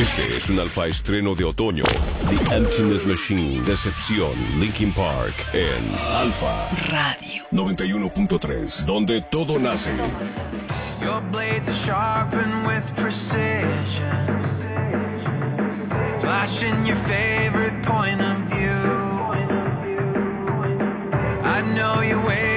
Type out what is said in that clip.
Este es un alfa estreno de otoño. The Emptiness Machine, Decepción, Linkin Park en Alfa Radio 91.3, donde todo nace. Your blades are sharpened with precision, flashing your favorite point of view. I know you're waiting.